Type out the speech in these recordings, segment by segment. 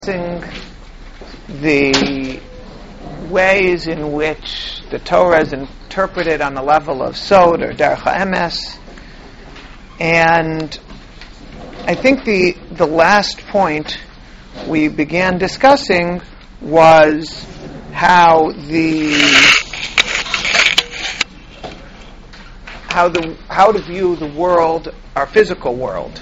The ways in which the Torah is interpreted on the level of Sod or Derech HaEmes. And I think the last point we began discussing was how to view the world, our physical world.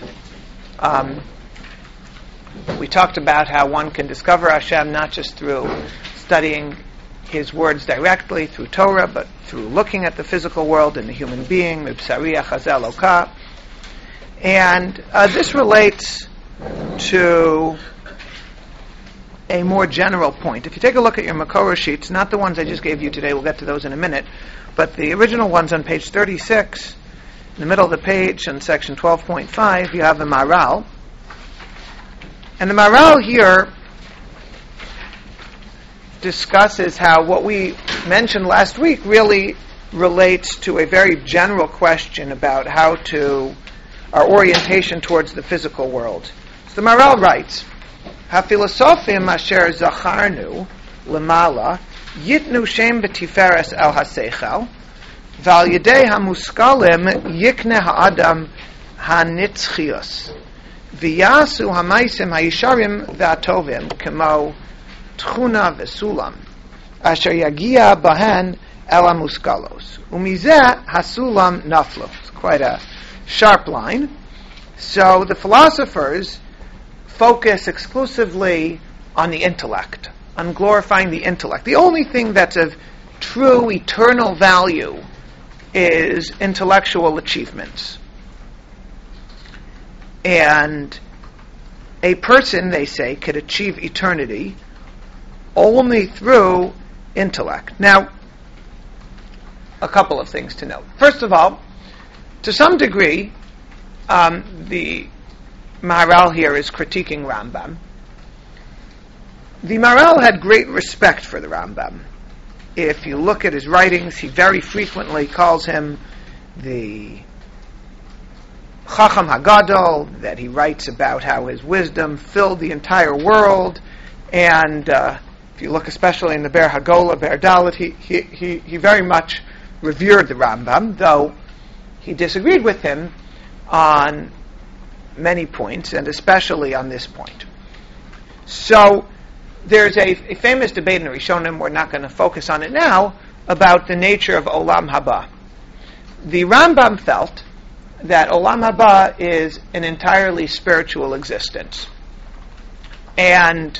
We talked about how one can discover Hashem not just through studying His words directly through Torah, but through looking at the physical world and the human being, Mibsari Achazeh Elokah. And this relates to a more general point. If you take a look at your Makorah sheets, not the ones I just gave you today, we'll get to those in a minute, but the original ones on page 36, in the middle of the page, in section 12.5, you have the Maharal. And the Maharal here discusses how what we mentioned last week really relates to a very general question about our orientation towards the physical world. So the Maharal writes, "HaPhilosophim asher zacharnu lemala yitnu shem b'tiferes el haseichel v'al yedei hamuskalim yikne ha'adam hanitzchios v'yasu hamaisim ha'yisharim v'atovim kemo tchuna v'sulam asher yagia bahen el hamuskalos umizeh hasulam naflo." It's quite a sharp line. So the philosophers focus exclusively on the intellect, on glorifying the intellect. The only thing that's of true eternal value is intellectual achievements. And a person, they say, could achieve eternity only through intellect. Now, a couple of things to note. First of all, to some degree, the Maharal here is critiquing Rambam. The Maharal had great respect for the Rambam. If you look at his writings, he very frequently calls him the Chacham Hagadol, that he writes about how his wisdom filled the entire world. And if you look especially in the Ber Hagolah, Ber Dalet, he very much revered the Rambam, though he disagreed with him on many points, and especially on this point. So there's a famous debate in the Rishonim, we're not going to focus on it now, about the nature of Olam Haba. The Rambam felt that Olam Haba is an entirely spiritual existence. And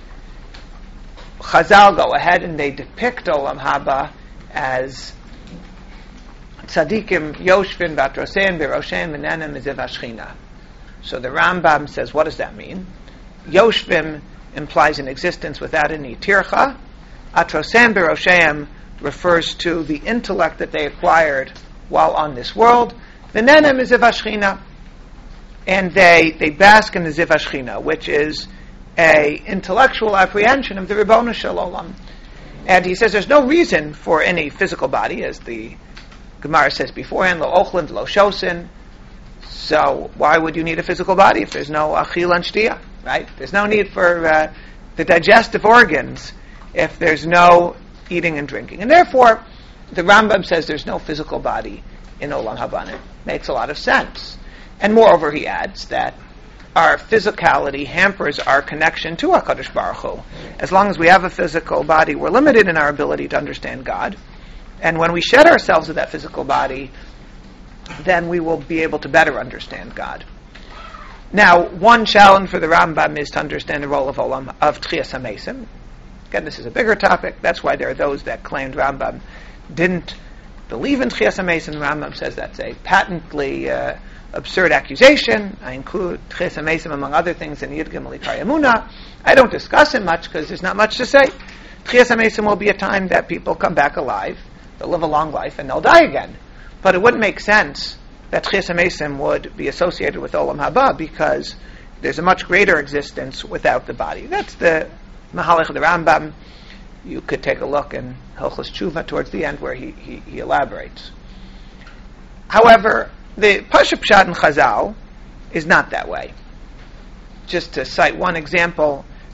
Chazal go ahead and they depict Olam Haba as Tzadikim Yoshvin Vatrosein Biroshem Menenem Mizev Hashchina. So the Rambam says, what does that mean? Yoshvim implies an existence without any tircha. Atrosem Biroshem refers to the intellect that they acquired while on this world. Menenem Mizev Hashchina. And they bask in the Ziv Hashchina, which is a intellectual apprehension of the Ribono Shel Olam. And he says there's no reason for any physical body, as the Gemara says beforehand, lo ochlin, lo shosin. So why would you need a physical body if there's no achil and shtia, right? There's no need for the digestive organs if there's no eating and drinking. And therefore, the Rambam says there's no physical body in Olam Haba. It makes a lot of sense. And moreover, he adds that our physicality hampers our connection to HaKadosh Baruch Hu. As long as we have a physical body, we're limited in our ability to understand God. And when we shed ourselves of that physical body, then we will be able to better understand God. Now, one challenge for the Rambam is to understand the role of Tchias HaMesim. Again, this is a bigger topic. That's why there are those that claimed Rambam didn't believe in Tchias HaMesim. Rambam says that's a patently absurd accusation. I include Tchias HaMesim among other things in Yid Gimel Ikar Emunah. I don't discuss it much because there's not much to say. Tchias HaMesim will be a time that people come back alive. They'll live a long life and they'll die again. But it wouldn't make sense that Tchias HaMesim would be associated with Olam Haba because there's a much greater existence without the body. That's the Mahalach of the Rambam. You could take a look in Hilchos Tshuva towards the end where he elaborates. However, the Pashup Pshat in Chazal is not that way. Just to cite one example,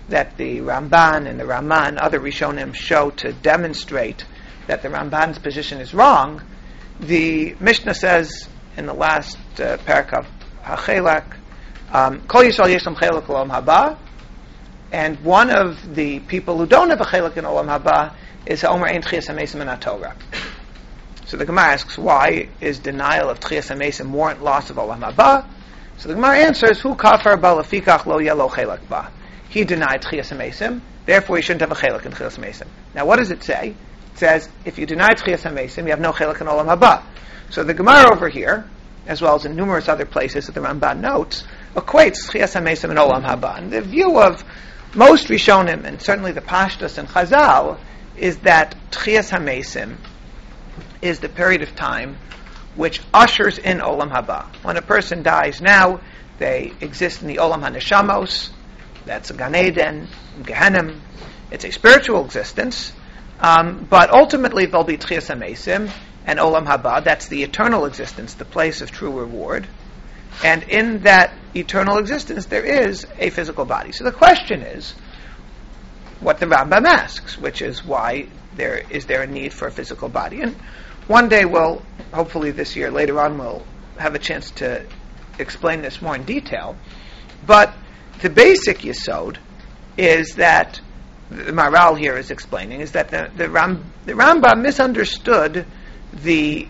that the Ramban and the Ramah and other Rishonim show to demonstrate that the Ramban's position is wrong, the Mishnah says in the last parak of HaChelak, Kol Yisrael Yeshem Chelak Olam Haba, and one of the people who don't have a Chelak in Olam Haba is Ha'omer Ein Tchias HaMesim in HaTorah. So the Gemara asks, why is denial of Tchias HaMesim warrant loss of Olam Haba? So the Gemara answers, Hu kafar ba lefikach lo yelo Chelak ba. He denied Tchias HaMesim, therefore he shouldn't have a Chelak in Tchias HaMesim. Now what does it say? It says, if you deny Tchias HaMesim, you have no Chelak in Olam Haba. So the Gemara over here, as well as in numerous other places that the Ramban notes, equates Tchias HaMesim and Olam Haba. And the view of most Rishonim, and certainly the Pashtus and Chazal, is that Tchias HaMesim is the period of time which ushers in Olam Haba. When a person dies now, they exist in the Olam HaNeshamos, that's a Gan Eden, Gehenim. It's a spiritual existence, but ultimately there'll be Tchias HaMesim and Olam Haba, that's the eternal existence, the place of true reward. And in that eternal existence, there is a physical body. So the question is, what the Rambam asks, which is why is there a need for a physical body? And one day we'll, hopefully this year, later on, we'll have a chance to explain this more in detail. But the basic yesod is that, the Maharal here is explaining, is that the Rambam misunderstood the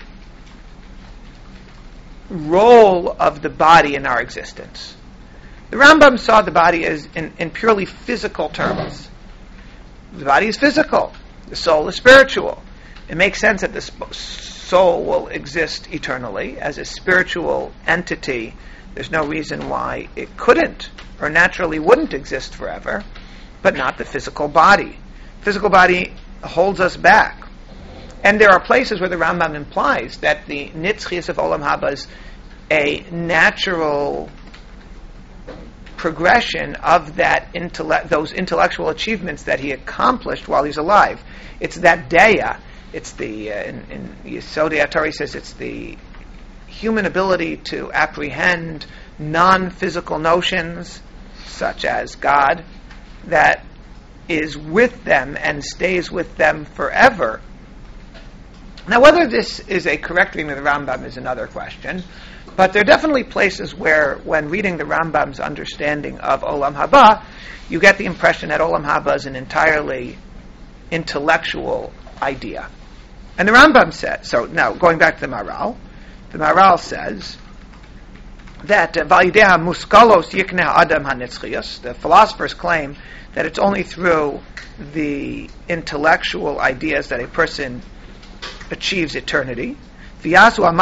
role of the body in our existence. The Rambam saw the body as in purely physical terms. The body is physical. The soul is spiritual. It makes sense that the soul will exist eternally as a spiritual entity. There's no reason why it couldn't or naturally wouldn't exist forever, but not the physical body. Physical body holds us back. And there are places where the Rambam implies that the Nitzchias of Olam Haba is a natural progression of those intellectual achievements that he accomplished while he's alive. It's that Deya. It's the, in Yesodei HaTorah he says it's the human ability to apprehend non-physical notions, such as God, that is with them and stays with them forever. Now, whether this is a correct reading of the Rambam is another question, but there are definitely places where, when reading the Rambam's understanding of Olam Haba, you get the impression that Olam Haba is an entirely intellectual idea. And the Rambam says, so now going back to the Maharal says that Valideha muskalos yikneh adam hanitzchias, the philosophers claim that it's only through the intellectual ideas that a person achieves eternity. Now, the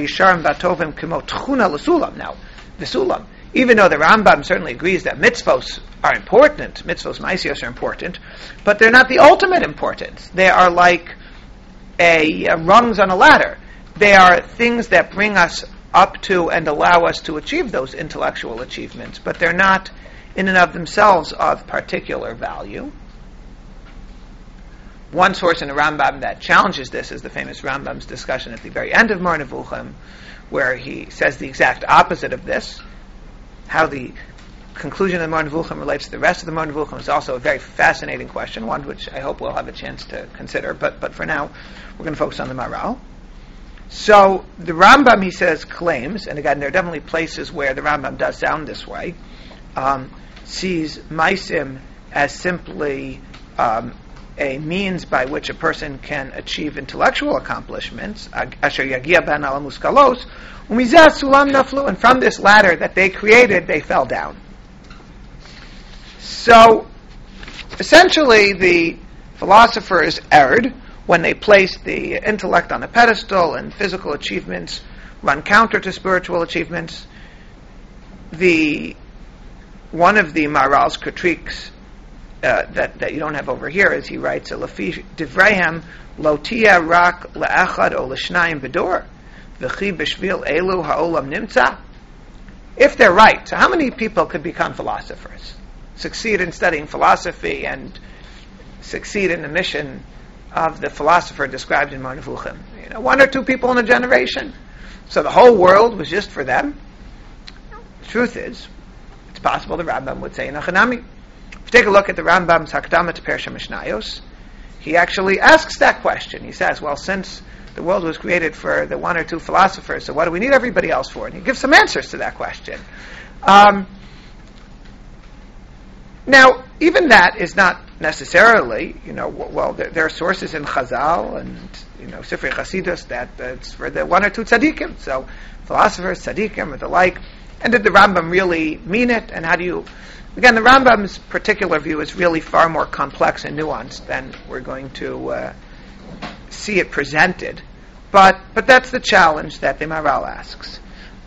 Sulam, even though the Rambam certainly agrees that mitzvos are important, mitzvos maisios are important, but they're not the ultimate importance. They are like rungs on a ladder. They are things that bring us up to and allow us to achieve those intellectual achievements, but they're not in and of themselves of particular value. One source in the Rambam that challenges this is the famous Rambam's discussion at the very end of Moreh Nevuchim, where he says the exact opposite of this. How the conclusion of the Moreh Nevuchim relates to the rest of the Moreh Nevuchim is also a very fascinating question, one which I hope we'll have a chance to consider, but for now, we're going to focus on the Maharal. So, the Rambam, he says, claims, and again, there are definitely places where the Rambam does sound this way, sees Maisim as simply a means by which a person can achieve intellectual accomplishments, asher yagia ben ala muskalos, umizeh sulam naflu, and from this ladder that they created, they fell down. So, essentially, the philosophers erred when they placed the intellect on a pedestal and physical achievements run counter to spiritual achievements. One of the Maharal's critiques that you don't have over here is he writes, "Lafi divreihem lo tia rak le'echad o l'shnayim b'dor v'chi b'shvil elu ha'olam nimtza." If they're right, so how many people could become philosophers, succeed in studying philosophy, and succeed in the mission of the philosopher described in Moreh Nevuchim? One or two people in a generation. So the whole world was just for them. The truth is, it's possible the Rambam would say in Achanami, If you take a look at the Rambam's Hakdama to Perusha Mishnayos, he actually asks that question. He says, well, since the world was created for the one or two philosophers, so what do we need everybody else for? And he gives some answers to that question. Now, even that is not necessarily, well, there are sources in Chazal and, Sifrei Chasidus that it's for the one or two tzaddikim. So, philosophers, tzaddikim, or the like. And did the Rambam really mean it? And how do you... Again, the Rambam's particular view is really far more complex and nuanced than we're going to see it presented. But that's the challenge that the Maharal asks.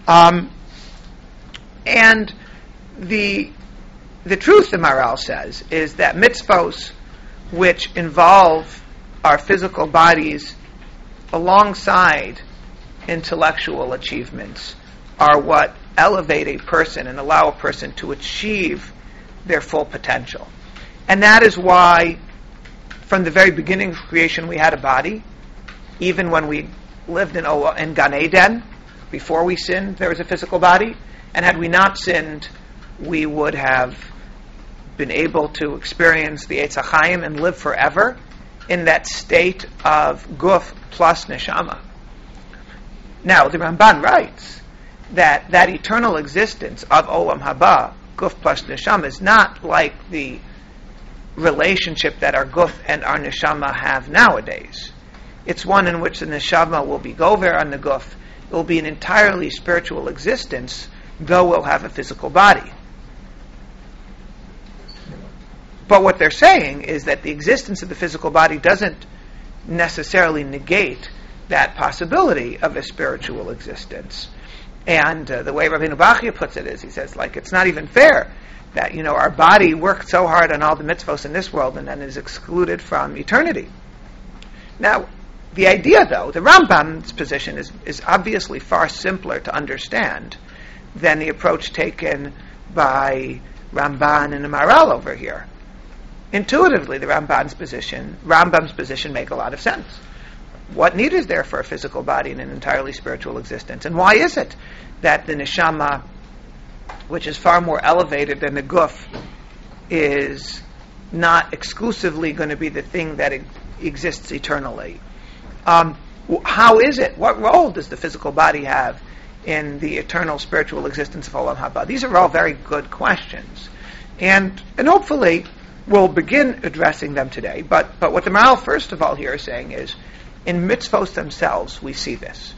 And the truth, the Maharal says, is that mitzvos which involve our physical bodies alongside intellectual achievements are what elevate a person and allow a person to achieve their full potential. And that is why from the very beginning of creation we had a body. Even when we lived in Gan Eden, before we sinned, there was a physical body. And had we not sinned, we would have been able to experience the Eitz HaChaim and live forever in that state of guf plus neshama. Now, the Ramban writes that eternal existence of Olam Haba, guf plus neshama, is not like the relationship that our guf and our neshama have nowadays. It's one in which the neshama will be gover on the guf. It will be an entirely spiritual existence, though we'll have a physical body. But what they're saying is that the existence of the physical body doesn't necessarily negate that possibility of a spiritual existence. And the way Rabbeinu Bachya puts it is, he says, it's not even fair that, our body worked so hard on all the mitzvos in this world and then is excluded from eternity. Now, the idea, though, the Rambam's position is obviously far simpler to understand than the approach taken by Ramban and the Maharal over here. Intuitively, the Rambam's position make a lot of sense. What need is there for a physical body in an entirely spiritual existence? And why is it that the neshama, which is far more elevated than the guf, is not exclusively going to be the thing that exists eternally? How is it? What role does the physical body have in the eternal spiritual existence of Olam Haba? These are all very good questions. And hopefully we'll begin addressing them today. But what the Maharal first of all here is saying is, in mitzvos themselves, we see this.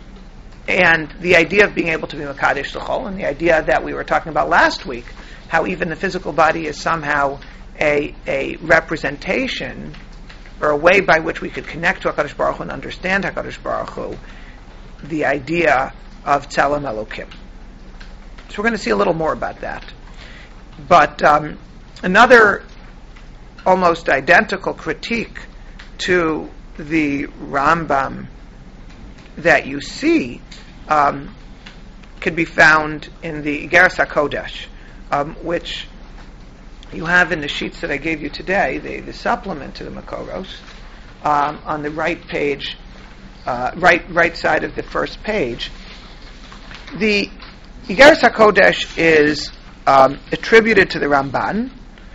And the idea of being able to be Mekadesh L'chol, and the idea that we were talking about last week, how even the physical body is somehow a representation or a way by which we could connect to HaKadosh Baruch Hu and understand HaKadosh Baruch Hu, the idea of Tzelem Elokim. So we're going to see a little more about that. But another almost identical critique to the Rambam that you see can be found in the Igeres HaKodesh, which you have in the sheets that I gave you today, the supplement to the Makoros, on the right page, right side of the first page. The Igeres HaKodesh is attributed to the Ramban.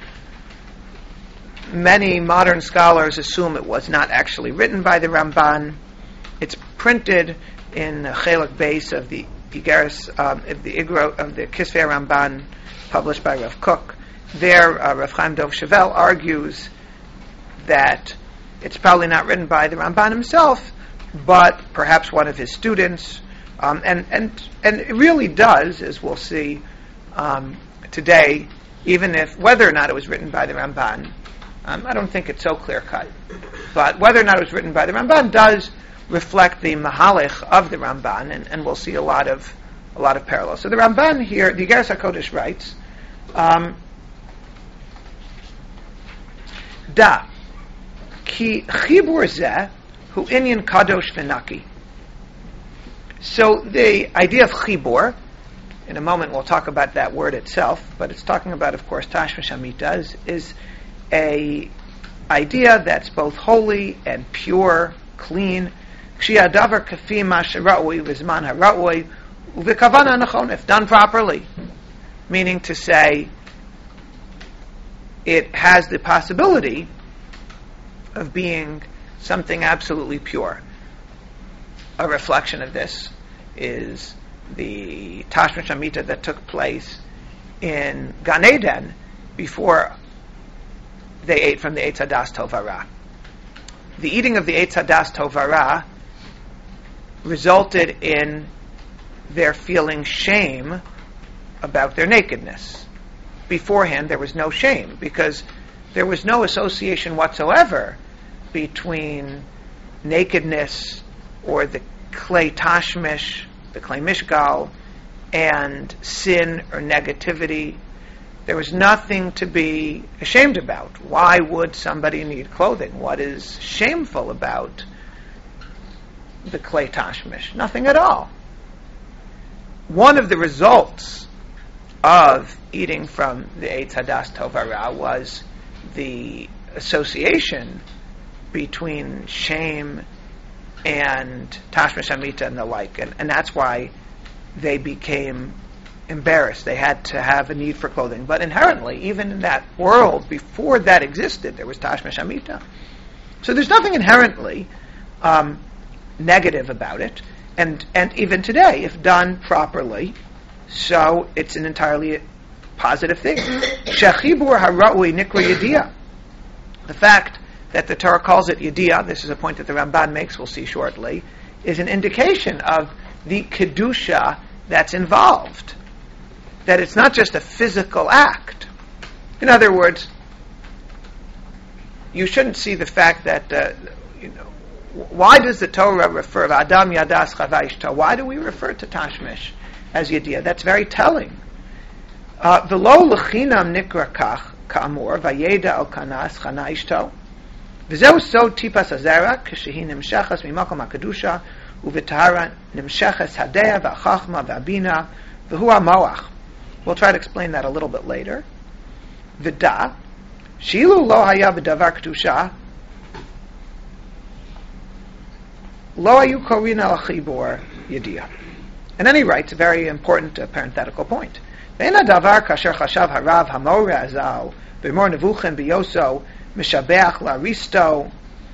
Many modern scholars assume it was not actually written by the Ramban. It's printed in the Chelek Beis of the Igeres of the Kisvei Ramban, published by Rav Kook. There, Rav Chaim Dov Shavel argues that it's probably not written by the Ramban himself, but perhaps one of his students. And it really does, as we'll see today, even if whether or not it was written by the Ramban. I don't think it's so clear-cut. But whether or not it was written by the Ramban does reflect the mahalech of the Ramban, and we'll see a lot of parallels. So the Ramban here, the Igeres HaKodesh writes, Da, ki chibur zeh hu inyan kadosh v'naki. So the idea of chibur, in a moment we'll talk about that word itself, but it's talking about, of course, Tashmish Hamita, is a idea that's both holy and pure, clean. If done properly, meaning to say, it has the possibility of being something absolutely pure. A reflection of this is the Tashmish Amita that took place in Gan Eden before they ate from the Eitz Hadas Tov Hara. The eating of the Eitz Hadas Tov Hara resulted in their feeling shame about their nakedness. Beforehand, there was no shame because there was no association whatsoever between nakedness or the clay tashmish, the clay mishgal, and sin or negativity. There was nothing to be ashamed about. Why would somebody need clothing? What is shameful about the clay tashmish? Nothing at all. One of the results of eating from the Eitz Hadas Tov Hara was the association between shame and Tashmish Amita and the like, and that's why they became embarrassed. They had to have a need for clothing. But inherently, even in that world, before that existed, there was Tashmish Amita. So there's nothing inherently negative about it, and even today, if done properly, so it's an entirely positive thing. Shechibur hara'ui nikra yediyah. The fact that the Torah calls it yediyah, this is a point that the Ramban makes, we'll see shortly, is an indication of the kedusha that's involved. That it's not just a physical act. In other words, you shouldn't see the fact that, why does the Torah refer to Adam Yadas Chava Ishta? Why do we refer to Tashmish as Yediyah? That's very telling. V'lo l'chinam nikra kach ka'amor v'yeda al kanas chana ishto v'zeu sod tipas hazera k'shehi nimshachas mimakom ha'kedusha u'v'tahara nimshachas hadeya v'achachma v'abina v'hu ha'moach. We'll try to explain that a little bit later. V'da shilu lo haya b'davar kedusha lo hayu korin al chibur yediyah. And then he writes a very important parenthetical point. Ve'en hadavar kasher chashav harav hamor azal v'mor nevuchin biyoso mishabeach laristo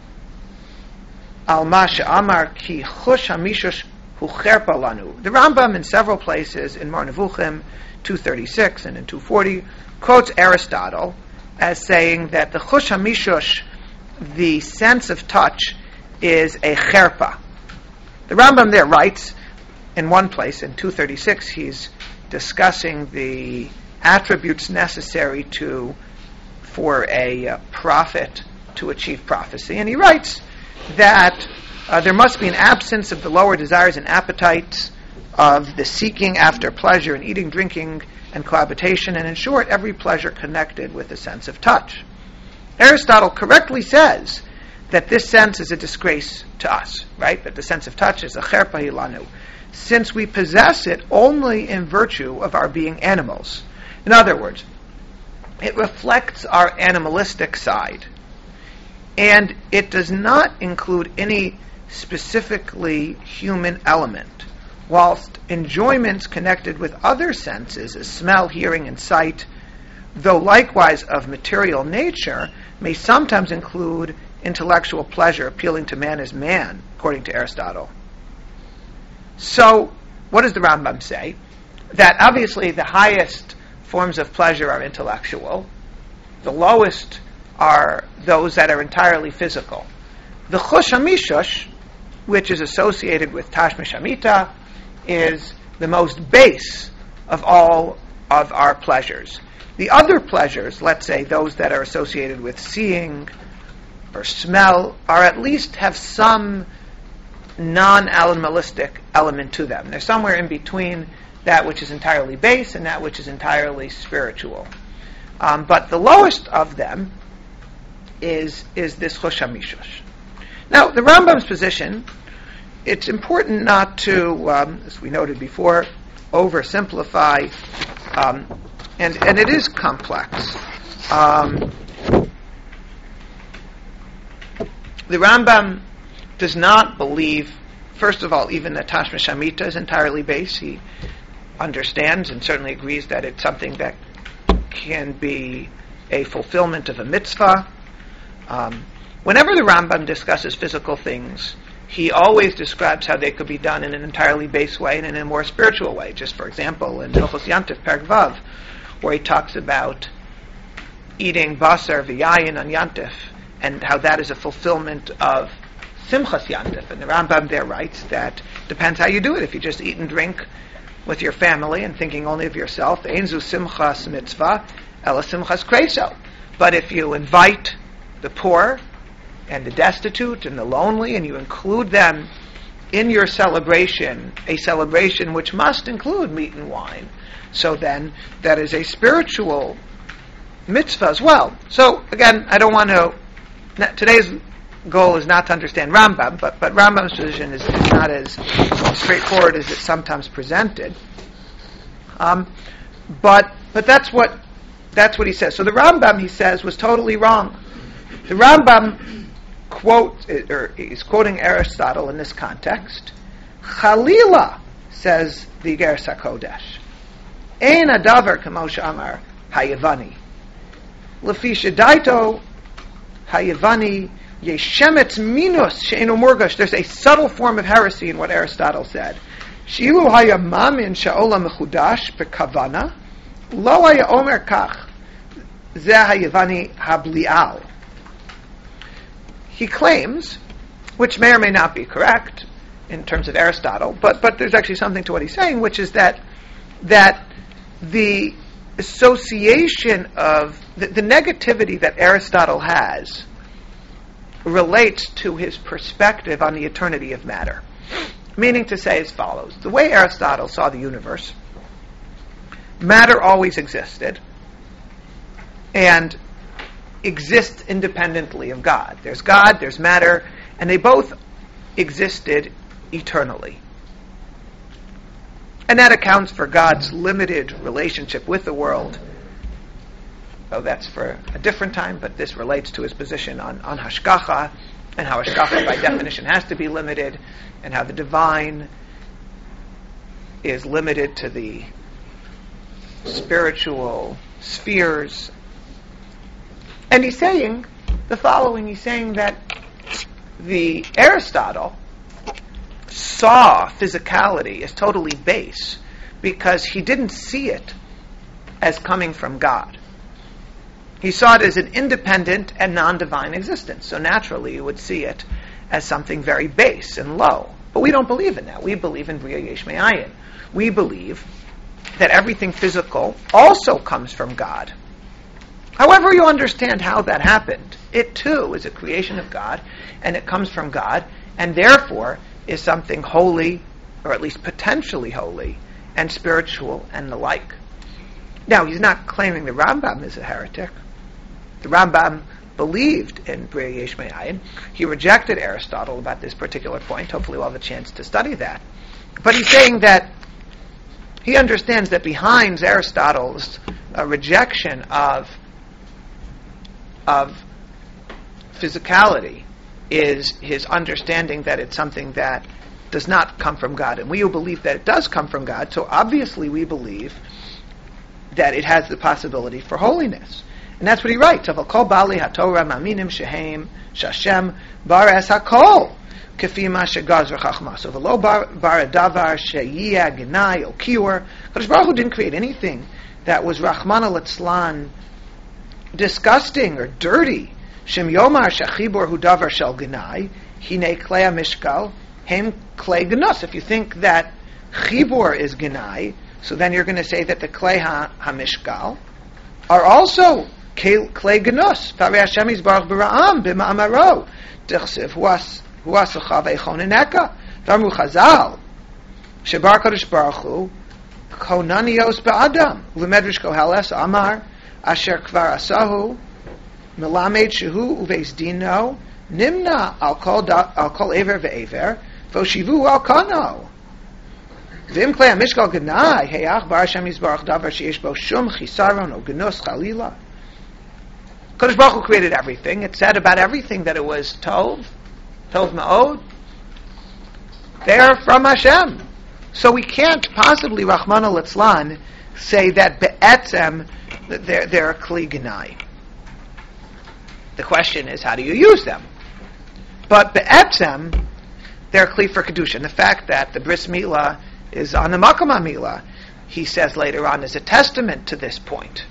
al ma she'amar ki chush hamishush hu cherpa lanu. The Rambam in several places in Mor Nevuchim 236 and in 240 quotes Aristotle as saying that the chush hamishush, the sense of touch, is a cherpa. The Rambam there writes in one place, in 236, he's discussing the attributes necessary for a prophet to achieve prophecy. And he writes that there must be an absence of the lower desires and appetites, of the seeking after pleasure and eating, drinking, and cohabitation, and in short, every pleasure connected with a sense of touch. Aristotle correctly says that this sense is a disgrace to us, right? That the sense of touch is a cherpa hilanu, since we possess it only in virtue of our being animals. In other words, it reflects our animalistic side, and it does not include any specifically human element, whilst enjoyments connected with other senses, as smell, hearing, and sight, though likewise of material nature, may sometimes include intellectual pleasure appealing to man as man, according to Aristotle. So, what does the Rambam say? That obviously the highest forms of pleasure are intellectual. The lowest are those that are entirely physical. The chush hamishush, which is associated with tashmish amita, is the most base of all of our pleasures. The other pleasures, let's say those that are associated with seeing or smell, are at least have some non-animalistic element to them. They're somewhere in between that which is entirely base and that which is entirely spiritual. But the lowest of them is this chush hamishush. Now, the Rambam's position, it's important not to, as we noted before, oversimplify, and it is complex. The Rambam does not believe, first of all, even that Tashmish Amita is entirely base. He understands and certainly agrees that it's something that can be a fulfillment of a mitzvah. Whenever the Rambam discusses physical things, he always describes how they could be done in an entirely base way and in a more spiritual way. Just for example, in Hilchos Yantif, Perek Vav, where he talks about eating basar v'yayin on Yantif, and how that is a fulfillment of Simchas Yantif. And the Rambam there writes that depends how you do it. If you just eat and drink with your family and thinking only of yourself, Einzu Simchas Mitzvah, Ela Simchas Kreso. But if you invite the poor and the destitute and the lonely, and you include them in your celebration, a celebration which must include meat and wine, so then that is a spiritual mitzvah as well. So again, I don't want to, today's goal is not to understand Rambam, but Rambam's position is not as straightforward as it's sometimes presented. But that's what he says. So the Rambam, he says, was totally wrong. The Rambam he's quoting Aristotle in this context. Chalila, says the Igeres HaKodesh, Ein adavar kamo she'amar Hayavani. Lefi shedaito Hayavani yeshemetz minus she'enu murgash. There's a subtle form of heresy in what Aristotle said. She'ilu haya mamin she'olam mechudash bekavana lo haya omer kach ze Hayavani hablial. He claims, which may or may not be correct in terms of Aristotle, but there's actually something to what he's saying, which is that the association of the negativity that Aristotle has relates to his perspective on the eternity of matter. Meaning to say as follows: the way Aristotle saw the universe, matter always existed and exists independently of God. There's God, there's matter, and they both existed eternally. And that accounts for God's limited relationship with the world. Oh, that's for a different time, but this relates to his position on Hashgacha, and how Hashgacha by definition has to be limited, and how the divine is limited to the spiritual spheres. And he's saying the following. He's saying that the Aristotle saw physicality as totally base because he didn't see it as coming from God. He saw it as an independent and non-divine existence. So naturally you would see it as something very base and low. But we don't believe in that. We believe in Bria Yesh Me'ayin. We believe that everything physical also comes from God. However you understand how that happened, it too is a creation of God, and it comes from God, and therefore is something holy, or at least potentially holy, and spiritual, and the like. Now, he's not claiming the Rambam is a heretic. The Rambam believed in Bria Yesh Me'ayin. He rejected Aristotle about this particular point. Hopefully we'll have a chance to study that. But he's saying that he understands that behind Aristotle's rejection of physicality is his understanding that it's something that does not come from God. And we who believe that it does come from God, so obviously we believe that it has the possibility for holiness. And that's what he writes. Avol bali haTorah maminim shehem shashem bar es hakol kefi ma shegaz v'chachmas. V'lo bar davar sheyia genai o kiur. Kadosh Baruch Hu didn't create anything that was Rachmana litzlan disgusting or dirty. Shem yomar shachibor hu davar shel genai hine klei mishkal hem klei genus. If you think that chibor is genai, so then you're going to say that the klei hamishkal are also klei genus. Parei Hashem yizbarach b'ra'am b'ma'amaro tichsev huasacha v'echoneneka. V'amru Chazal shebar Kadosh Baruch Hu konanios ba'adam u'medrash Koheles amar asher kvar asahu melamed shehu uveis dino nimna al kol ever ve'ever v'oshivu al kano. V'im klei hamishkal genai heyach bar Hashem yizbarach davar sheyesh bo shum chisaron o genus chalila. Kadosh Baruch Hu created everything. It said about everything that it was tov ma'od. They're from Hashem. So we can't possibly, Rachmana litzlan, say that be'etzem, they're a kli genai. The question is, how do you use them? But be'etzem, they're kli for kedusha. And the fact that the bris milah is on the makom milah, he says later on, is a testament to this point.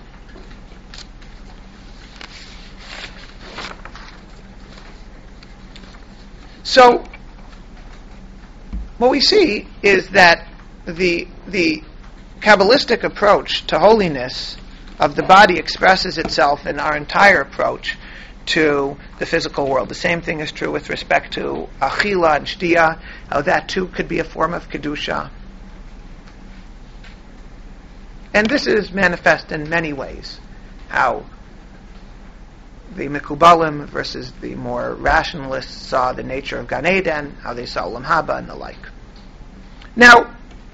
So, what we see is that the Kabbalistic approach to holiness of the body expresses itself in our entire approach to the physical world. The same thing is true with respect to achila and shtiya, how that too could be a form of kedusha. And this is manifest in many ways, how the Mekubalim versus the more rationalists saw the nature of Gan Eden, how they saw Olam Haba and the like. Now,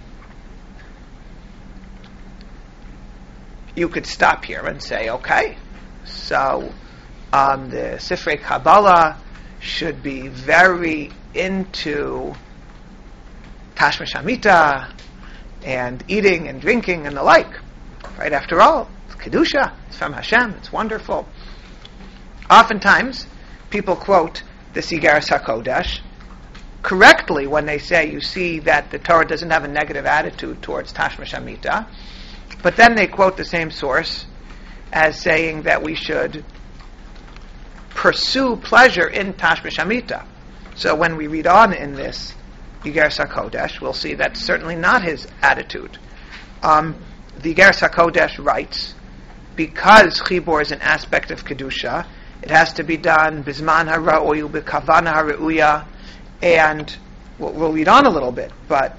you could stop here and say, okay, so the Sifrei Kabbalah should be very into Tashmish Hamita and eating and drinking and the like. Right? After all, it's Kedusha, it's from Hashem, it's wonderful. Oftentimes, people quote the Igeres HaKodesh correctly when they say, you see that the Torah doesn't have a negative attitude towards Tashmish Hamita, but then they quote the same source as saying that we should pursue pleasure in Tashmish Hamita. So when we read on in this Igeres HaKodesh, we'll see that's certainly not his attitude. The Igeres HaKodesh writes, because Chibur is an aspect of Kedusha, it has to be done bizman hara'oyu b'kavana hara'uya, and we'll read on a little bit, but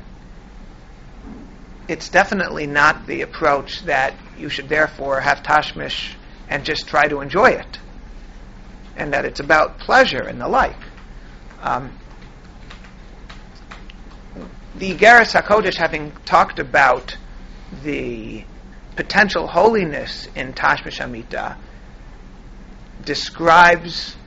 it's definitely not the approach that you should therefore have tashmish and just try to enjoy it, and that it's about pleasure and the like. The Igeres HaKodesh, having talked about the potential holiness in Tashmish Hamita, describes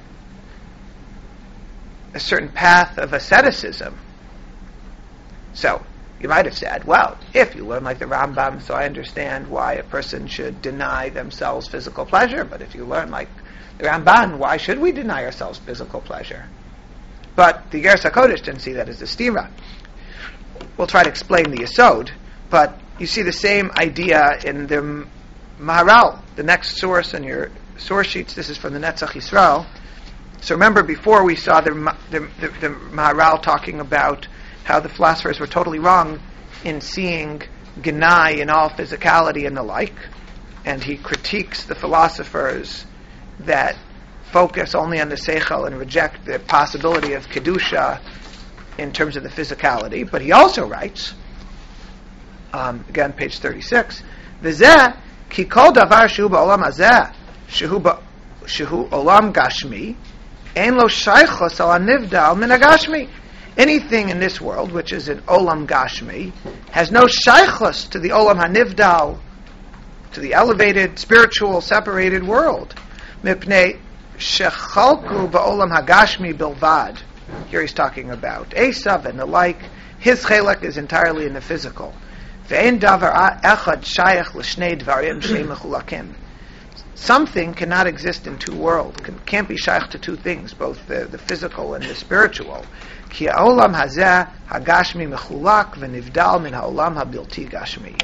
a certain path of asceticism. So, you might have said, well, if you learn like the Rambam, so I understand why a person should deny themselves physical pleasure, but if you learn like the Ramban, why should we deny ourselves physical pleasure? But the Igeres HaKodesh didn't see that as a stira. We'll try to explain the Yesod, but you see the same idea in the Maharal, the next source in your source sheets. This is from the Netzach Yisrael. So remember, before we saw the Maharal talking about how the philosophers were totally wrong in seeing Genai in all physicality and the like, and he critiques the philosophers that focus only on the Seichel and reject the possibility of Kedusha in terms of the physicality. But he also writes, again, page 36, V'zeh ki kol davar shehu ba'olam hazeh shehu olam gashmi ein lo shaychos al hanivdal min hagashmi. Anything in this world which is an olam gashmi has no shaychos to the olam hanivdal, to the elevated, spiritual, separated world. Mipnei shechalku ba'olam hagashmi bilvad. Here he's talking about Esav and the like. His chelek is entirely in the physical. Ve'en davar echad shayach l'shnei dvarim shei mechulakim. Something cannot exist in two worlds. Can't be shayach to two things, both the physical and the spiritual. Ki ha'olam hazeh hagashmi mechulak v'nivdal min ha'olam habilti gashmi.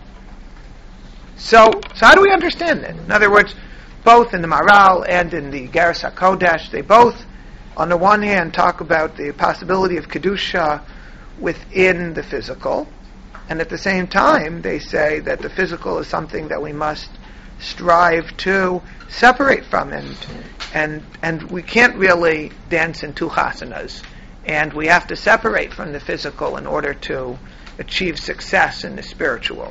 So how do we understand it? In other words, both in the Maharal and in the Igeres HaKodesh, they both, on the one hand, talk about the possibility of Kedusha within the physical, and at the same time, they say that the physical is something that we must strive to separate from, and we can't really dance in two chasanas, and we have to separate from the physical in order to achieve success in the spiritual.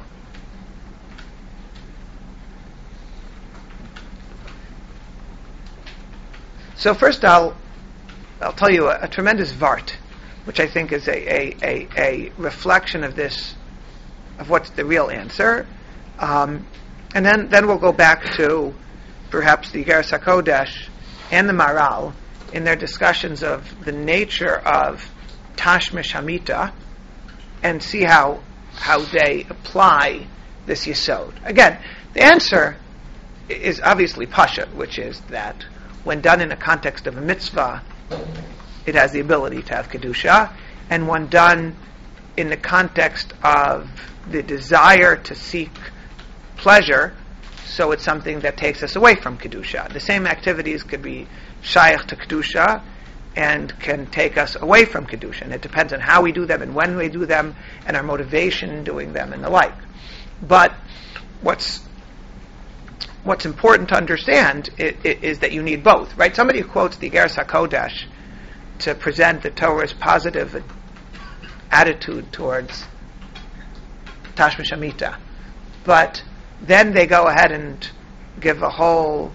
So first I'll tell you a tremendous vart, which I think is a reflection of this, of what's the real answer. And then we'll go back to perhaps the Igeres HaKodesh and the Maharal in their discussions of the nature of Tashmish Hamita and see how they apply this Yesod. Again, the answer is obviously Pasha, which is that when done in a context of a mitzvah, it has the ability to have kedusha, and when done in the context of the desire to seek pleasure, so it's something that takes us away from kedusha. The same activities could be shaykh to kedusha and can take us away from kedusha, and it depends on how we do them and when we do them and our motivation in doing them and the like. But what's important to understand is that you need both, right? Somebody quotes the Igeres HaKodesh to present the Torah's positive attitude towards Tashmish Amita, but then they go ahead and give a whole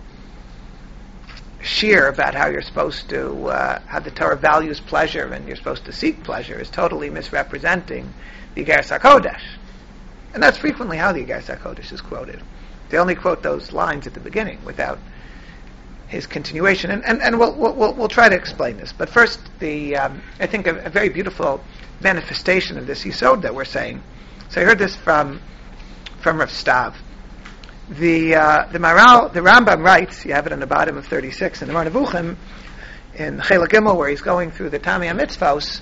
sheer about how you're supposed to, how the Torah values pleasure and you're supposed to seek pleasure, is totally misrepresenting the Igeres HaKodesh. And that's frequently how the Igeres HaKodesh is quoted. They only quote those lines at the beginning without his continuation. And we'll try to explain this. But first, I think a very beautiful manifestation of this Yisod that we're saying. So I heard this from Rav Stav. The Rambam writes, you have it on the bottom of 36 in the Moreh Nevuchim, in Chelek Gimel, where he's going through the Tamei HaMitzvos.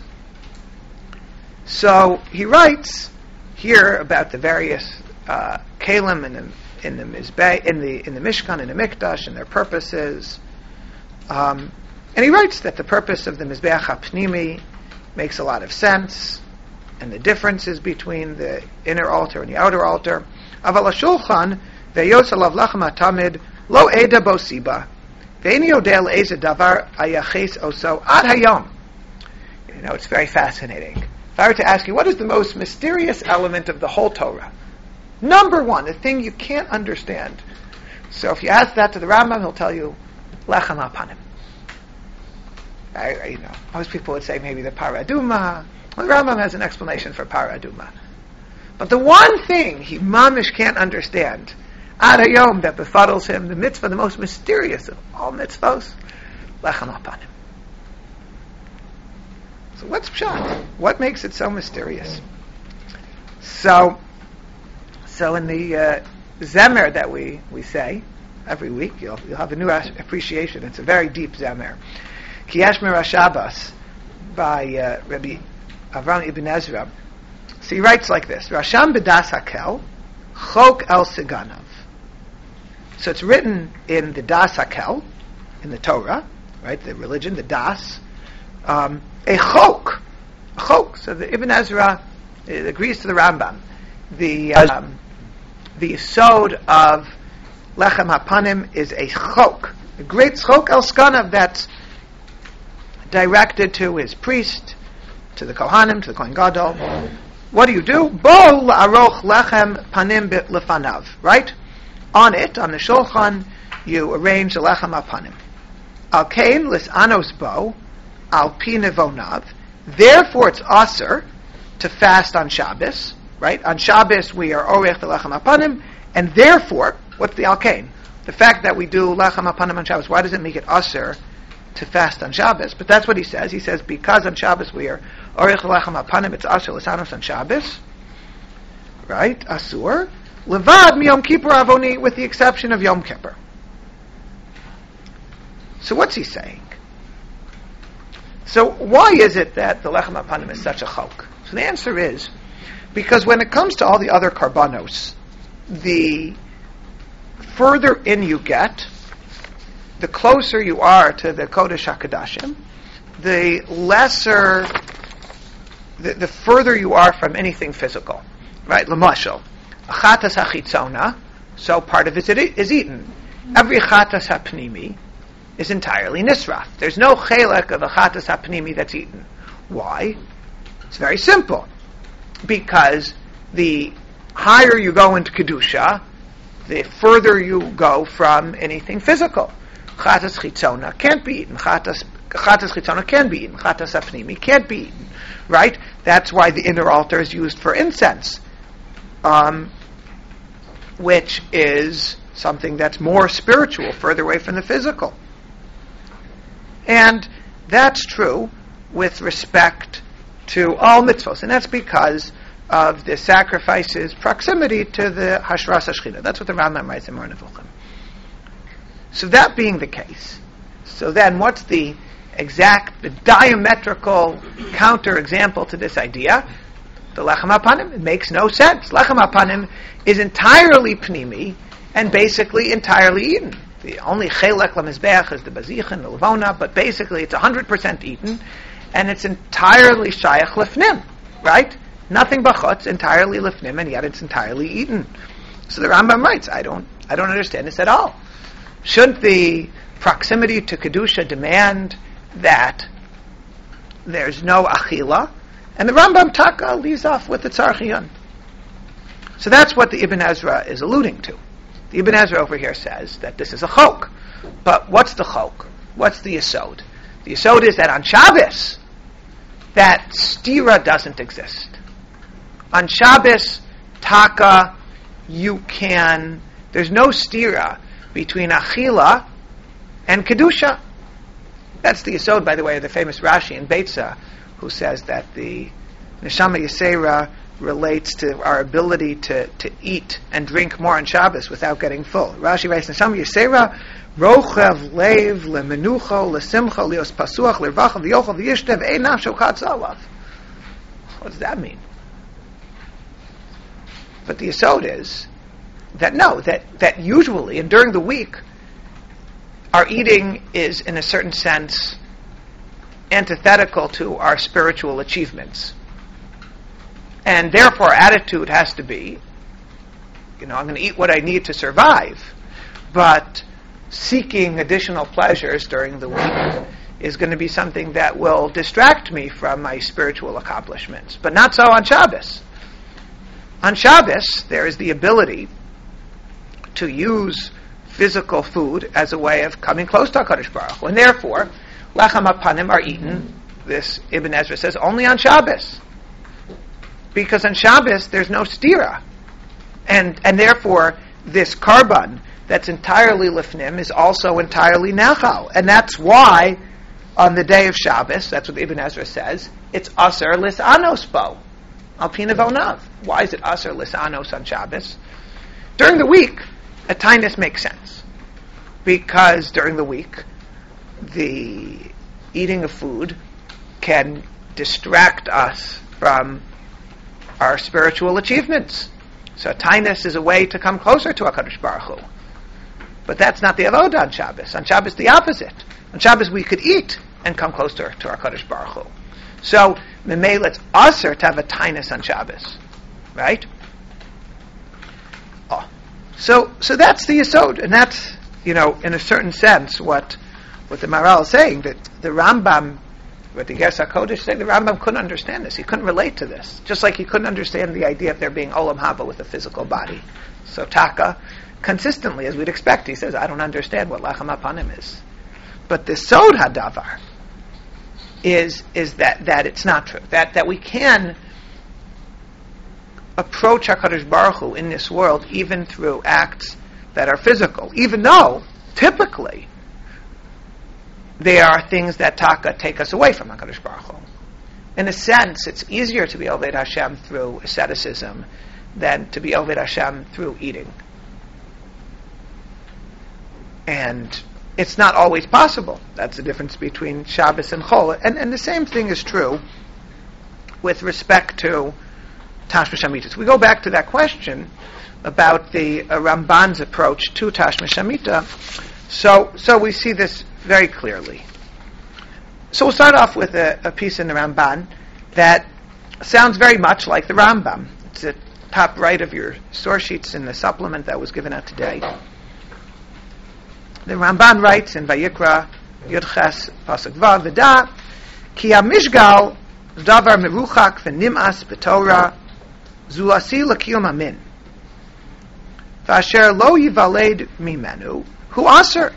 So he writes here about the various kelim in the Mishkan and the Mikdash and their purposes, and he writes that the purpose of the Mizbeach HaPnimi makes a lot of sense, and the differences between the inner altar and the outer altar. Aval HaShulchan ve'yos alav lachem hatamid lo eda bo siba ve'eni yodeh le'eze davar ayaches oso ad hayom. You know, it's very fascinating. If I were to ask you, what is the most mysterious element of the whole Torah? Number one, the thing you can't understand. So if you ask that to the Rambam, he'll tell you, lechem hapanim. Most people would say maybe the paraduma. Well, the Rambam has an explanation for paraduma. But the one thing he mamish can't understand, ad hayom, that befuddles him, the mitzvah, the most mysterious of all mitzvahs, lechem hapanim. So what's pshat? What makes it so mysterious? So in the Zemer that we say every week, you'll have a new appreciation. It's a very deep Zemer. Ki Yesh Mirah Shabbos by Rabbi Avram Ibn Ezra. So he writes like this: Rasham b'das hakel, chok el siganav. So it's written in the das hakel, in the Torah, right? The religion, the das, a chok. So the Ibn Ezra agrees to the Rambam. The yesod of lechem hapanim is a chok, a great chok el skanav that's directed to his priest, to the Kohanim, to the Kohen Gadol. What do? Bo la'aroch lechem panim lefanav, right? On it, on the shulchan, you arrange the lechem hapanim. Al kain lisanos bo, al pi nevonav. Therefore, it's aser to fast on Shabbos, right? On Shabbos, we are orech the lechem hapanim, and therefore, what's the al kain? The fact that we do lechem hapanim on Shabbos, why does it make it aser to fast on Shabbos? But that's what he says. He says, because on Shabbos we are orech lechem hapanim, it's aser lisanos on Shabbos, right? Asur. Levad mi Yom Kippur avoni, with the exception of Yom Kippur. So what's he saying? So why is it that the lechem hapanim is such a chok? So the answer is, because when it comes to all the other karbanos, the further in you get, the closer you are to the Kodesh HaKodashim, the lesser, the further you are from anything physical, right? L'mashal, chatas hachitzona, so part of it is eaten. Every chatas hapnimi is entirely nisraf. There's no chelek of a chatas hapnimi that's eaten. Why? It's very simple. Because the higher you go into kedusha, the further you go from anything physical. Chatas chitzona can't be eaten. Chatas chitzona can be eaten. Chatas hapnimi can't be eaten. Right? That's why the inner altar is used for incense, which is something that's more spiritual, further away from the physical. And that's true with respect to all mitzvos, and that's because of the sacrifice's proximity to the Hashras HaShechina. That's what the Rambam writes in Moreh Nevuchim. So that being the case, So then what's the diametrical counter-example to this idea? The lechem hapanim. It makes no sense. Lechem hapanim is entirely pnimi and basically entirely eaten. The only chelek lemizbeach is the bazichin, the levona, but basically it's 100% eaten, and it's entirely shayach lefnim, right? Nothing bachutz, entirely lefnim, and yet it's entirely eaten. So the Rambam writes, I don't understand this at all. Shouldn't the proximity to kedusha demand that there's no achila? And the Rambam Taka leaves off with the Tzarchiyan. So that's what the Ibn Ezra is alluding to. The Ibn Ezra over here says that this is a chok. But what's the chok? What's the yesod? The yesod is that on Shabbos, that stira doesn't exist. On Shabbos, Taka, there's no stira between achila and kedusha. That's the yesod, by the way, of the famous Rashi in Beitza, who says that the neshama yisera relates to our ability to eat and drink more on Shabbos without getting full. Rashi writes, neshama yisera rochev leiv lemenucho lesimcha lios pasuach lirvachav v'yochav v'yishtev ein nafsho chatzalav. What does that mean? But the yesod is that usually and during the week our eating is in a certain sense antithetical to our spiritual achievements. And therefore our attitude has to be, I'm going to eat what I need to survive, but seeking additional pleasures during the week is going to be something that will distract me from my spiritual accomplishments. But not so on Shabbos. On Shabbos, there is the ability to use physical food as a way of coming close to HaKadosh Baruch Hu. And therefore, lechem hapanim are eaten, this Ibn Ezra says, only on Shabbos. Because on Shabbos, there's no stira. And therefore, this karban that's entirely lifnim is also entirely nachal. And that's why, on the day of Shabbos, that's what Ibn Ezra says, it's aser lisanos bo, alpina vonav. Why is it aser lisanos on Shabbos? During the week, a tinus makes sense. Because during the week, the eating of food can distract us from our spiritual achievements. So tinus is a way to come closer to HaKadosh Baruch Hu. But that's not the avodah on Shabbos. On Shabbos, the opposite. On Shabbos, we could eat and come closer to HaKadosh Baruch Hu. So, memela, it's aser to have a tinus on Shabbos. Right? Oh. So that's the yesod. And that's, in a certain sense, what the Maharal is saying, that the Rambam, what the Ger HaKodesh is saying, the Rambam couldn't understand this. He couldn't relate to this. Just like he couldn't understand the idea of there being olam haba with a physical body. So Taka, consistently, as we'd expect, he says, I don't understand what lechem hapanim is. But the sod hadavar is that it's not true. That we can approach HaKadosh Baruch Hu in this world even through acts that are physical, even though, typically, they are things that Taka take us away from HaKadosh Baruch Hu. In a sense, it's easier to be Oved Hashem through asceticism than to be Oved Hashem through eating. And it's not always possible. That's the difference between Shabbos and Chol. And the same thing is true with respect to Tashmish Hamita. We go back to that question about the Ramban's approach to Tashmish Hamita. So we see this very clearly. So we'll start off with a piece in the Ramban that sounds very much like the Rambam. It's at top right of your source sheets in the supplement that was given out today. The Ramban writes in Vayikra Yudches Pasuk Vav V'da Ki HaMishgal Davar Meruchak V'Nim'as B'Torah Zulasi L'Kiyum Amin V'Asher Lo Yivaled Mimenu Hu Aser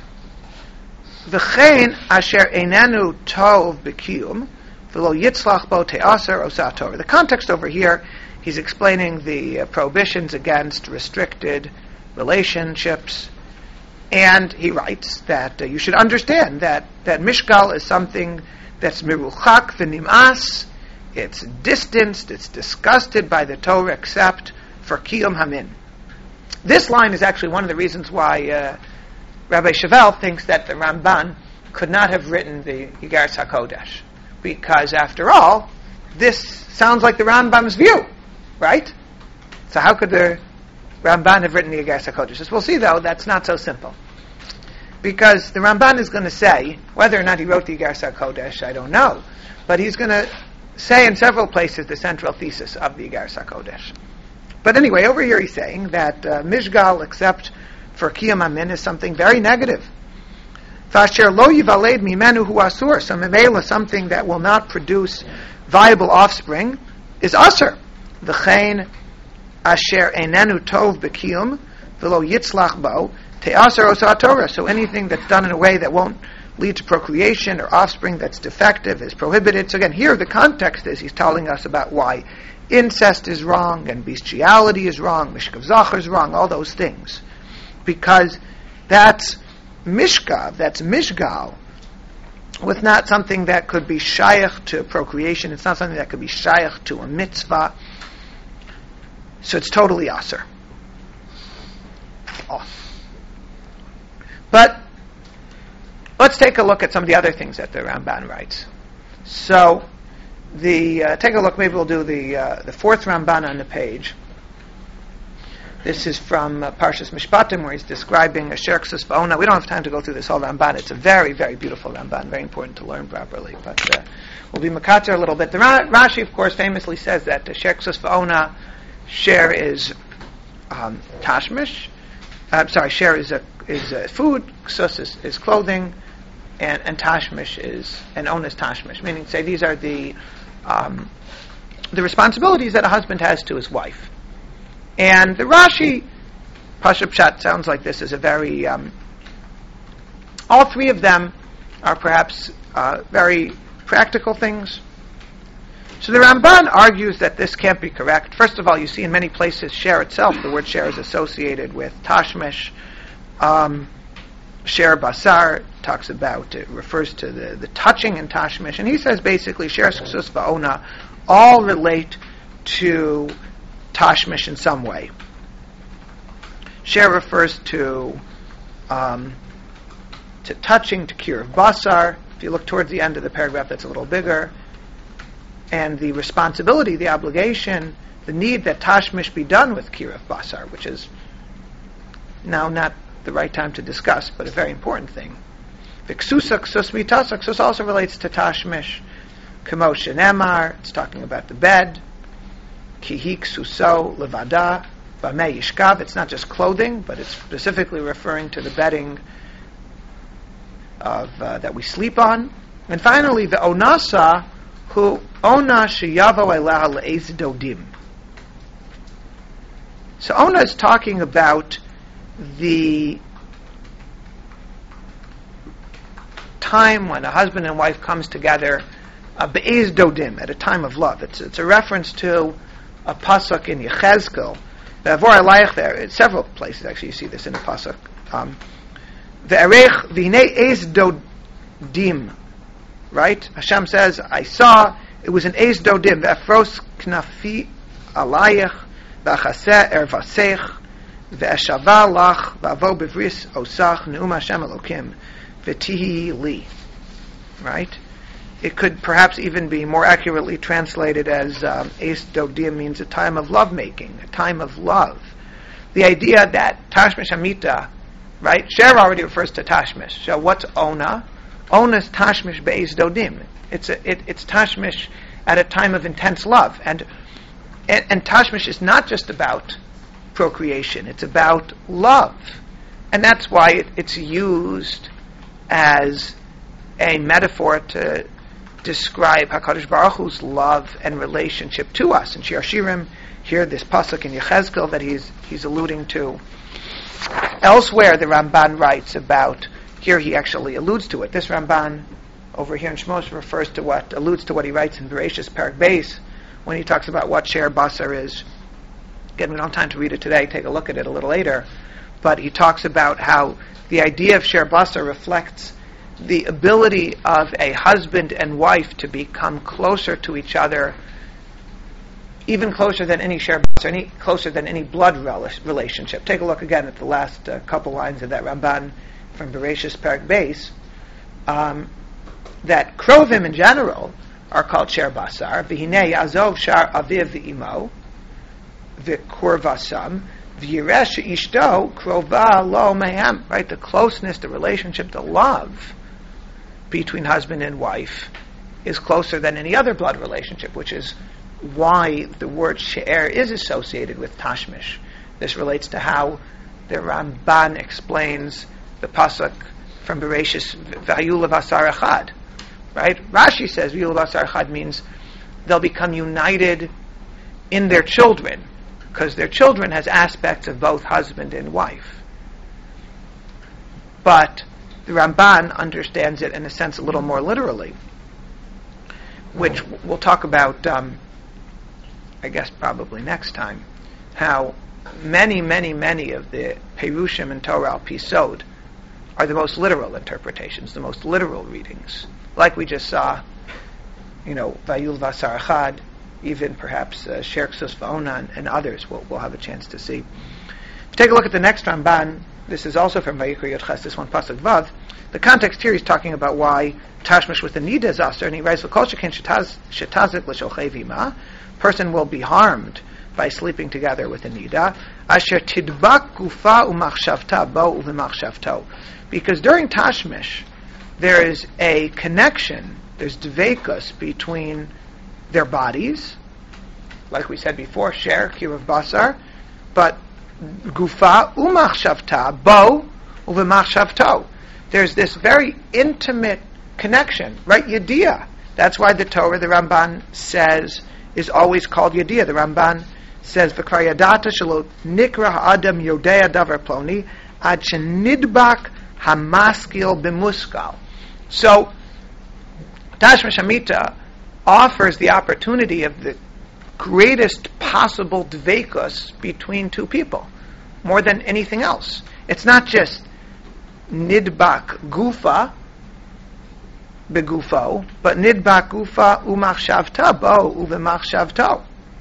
V'chein Asher Einenu Tov B'Kiyum V'Lo Yitzlach Bo Te'aser Osa Torah. The context over here, he's explaining the prohibitions against restricted relationships. And he writes that you should understand that Mishgal is something that's miruchak v'nim'as, it's distanced, it's disgusted by the Torah except for Kiyum Hamin. This line is actually one of the reasons why Rabbi Chevelle thinks that the Ramban could not have written the Igeres HaKodesh, because after all, this sounds like the Rambam's view, right? So how could the Ramban have written the Igeres HaKodesh? As we'll see, though, that's not so simple. Because the Ramban is going to say, whether or not he wrote the Igeres HaKodesh, I don't know, but he's going to say in several places the central thesis of the Igeres HaKodesh. But anyway, over here he's saying that Mishgal, except for Kiyam Amin, is something very negative. Fasher lo yivaled mimenu hu asur, so memela, something that will not produce viable offspring, is asur. V'chein asher enenu tov b'kiyum v'lo yitzlach bo te'asar osa Torah. So anything that's done in a way that won't lead to procreation or offspring that's defective is prohibited. So again, here the context is he's telling us about why incest is wrong and bestiality is wrong, mishkav zachar is wrong, all those things, because that's mishkav, that's mishgal, with not something that could be shayach to procreation. It's not something that could be shayach to a mitzvah. So it's totally aser. Oh. But let's take a look at some of the other things that the Ramban writes. So take a look. Maybe we'll do the fourth Ramban on the page. This is from Parshas Mishpatim, where he's describing a Sher Ksus Va'ona. We don't have time to go through this whole Ramban. It's a very, very beautiful Ramban, very important to learn properly. But we'll be makatzer a little bit. The Rashi, of course, famously says that the Sher Ksus Va'ona, Sher is tashmish. Sher is food, Ksus is clothing, and tashmish is, and on is tashmish. Meaning, say these are the responsibilities that a husband has to his wife. And the Rashi, Pashup Pshat, sounds like this is a very, all three of them are perhaps very practical things. So the Ramban argues that this can't be correct. First of all, you see in many places Sher itself, the word Sher is associated with Tashmish. Sher Basar talks about, it refers to the touching in Tashmish. And he says basically Sher Ksus Va'ona all relate to Tashmish in some way. Sher refers to touching, to Kirav Basar. If you look towards the end of the paragraph, that's a little bigger. And the responsibility, the obligation, the need that Tashmish be done with Kirav Basar, which is now not the right time to discuss, but a very important thing. V'ksusa ksus mitasa. Ksus also relates to Tashmish. K'moshe Nemar, it's talking about the bed. Kihi ksuso levada v'mei yishkav. It's not just clothing, but it's specifically referring to the bedding of that we sleep on. And finally, the onasa hu ona sheyavo elaha le'ez dodim. So ona is talking about the time when a husband and wife comes together, be'ez dodim, at a time of love. It's a reference to a pasuk in Yechezkel. Ve'avor alayich, there, in several places actually you see this in the pasuk. Ve'erech v'hinei ez dodim, right? Hashem says, I saw, it was an ez dodim, ve'afros knafi alayich, ve'achaseh ervasech, ve'eshava lach, ve'avo bevris osach, ne'um Hashem Elokim, ve'tihi li. Right? It could perhaps even be more accurately translated as Eis Dodim means a time of lovemaking, a time of love. The idea that Tashmish Amita, right? Sher already refers to Tashmish. So what's Ona? Ona is Tashmish Be'ez Dodim. It's Tashmish at a time of intense love. And Tashmish is not just about procreation, it's about love. And that's why it's used as a metaphor to describe HaKadosh Baruch Hu's love and relationship to us. In Shir Shirim, here this pasuk in Yechezkel that he's alluding to. Elsewhere, the Ramban writes about, here he actually alludes to it. This Ramban over here in Shmos alludes to what he writes in Bereshis Parak Beis when he talks about what Sher Basar is. Again, we don't have time to read it today, take a look at it a little later. But he talks about how the idea of Sher Basar reflects the ability of a husband and wife to become closer to each other, even closer than any Sher Basar, any closer than any blood relationship. Take a look again at the last couple lines of that Ramban from Bereshis Parak Beis, that krovim in general are called sher basar. V'hinei azov shar aviv v'imo v'kurvasam v'yiresh ishto krova lo mehem. Right, the closeness, the relationship, the love between husband and wife is closer than any other blood relationship, which is why the word she'er is associated with tashmish. This relates to how the Ramban explains the pasuk from Bereshis, V'hayu levasar echad. Right? Rashi says V'hayu levasar echad means they'll become united in their children, because their children has aspects of both husband and wife. But the Ramban understands it in a sense a little more literally, which we'll talk about, I guess probably next time, how many of the Perushim and Torah al Pisod are the most literal interpretations, the most literal readings. Like we just saw, Vayul Vasar Echad, even perhaps Sher Ksus Va'onan and others we'll have a chance to see. If you take a look at the next Ramban, this is also from Vayikra Yod Ches, this one Pasuk Vav. The context here, he's talking about why Tashmish with the Nida is Aser, and he writes, V'kol shekin shetazik l'sholchei v'ima, person will be harmed by sleeping together with a Nida, asher tidbak gufa u'machshavta bo u'v'machshavto. Because during Tashmish, there is a connection, there's dveikus between their bodies, like we said before, Sher, Kirav Basar, but Gufa umachshavta bo uvemachshavto. There's this very intimate connection, right? Yediyah. That's why the Torah, the Ramban says, is always called Yediyah. The Ramban says, "V'kvar yadata shelo nikra ha'adam yodea davar ploni ad shenidbak hamaskil b'muskal." So, Tashmish Hamita offers the opportunity of the greatest possible dveikus between two people, more than anything else. It's not just nidbak gufa begufo, but nidbak gufa umachshavta bo uvemachshavto.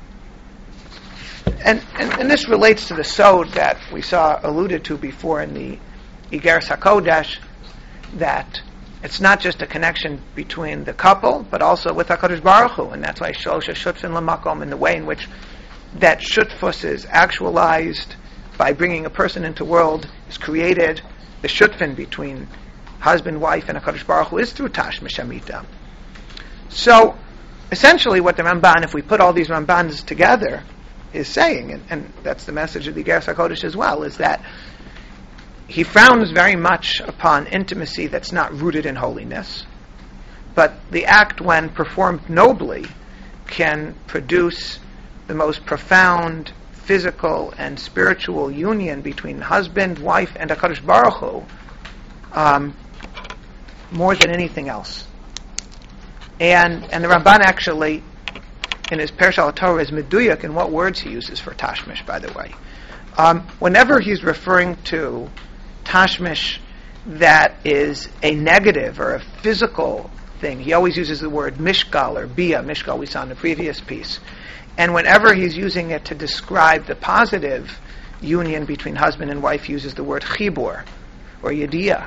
And this relates to the sod that we saw alluded to before in the Igeres HaKodesh, that it's not just a connection between the couple, but also with HaKadosh Baruch Hu, and that's why Shlosha Shutfin L'makom, in the way in which that Shutfus is actualized by bringing a person into world, is created. The Shutfin between husband, wife, and HaKadosh Baruch Hu is through Tashmish Hamita. So, essentially what the Ramban, if we put all these Rambans together, is saying, and that's the message of the Igeres HaKodesh as well, is that he frowns very much upon intimacy that's not rooted in holiness, but the act, when performed nobly, can produce the most profound physical and spiritual union between husband, wife, and HaKadosh Baruch Hu, more than anything else. And the Ramban actually, in his Perush al Torah, is meduyak in what words he uses for Tashmish, by the way. Whenever he's referring to Tashmish that is a negative or a physical thing, he always uses the word mishgal or bia. Mishgal we saw in the previous piece. And whenever he's using it to describe the positive union between husband and wife, he uses the word chibur or yediyah.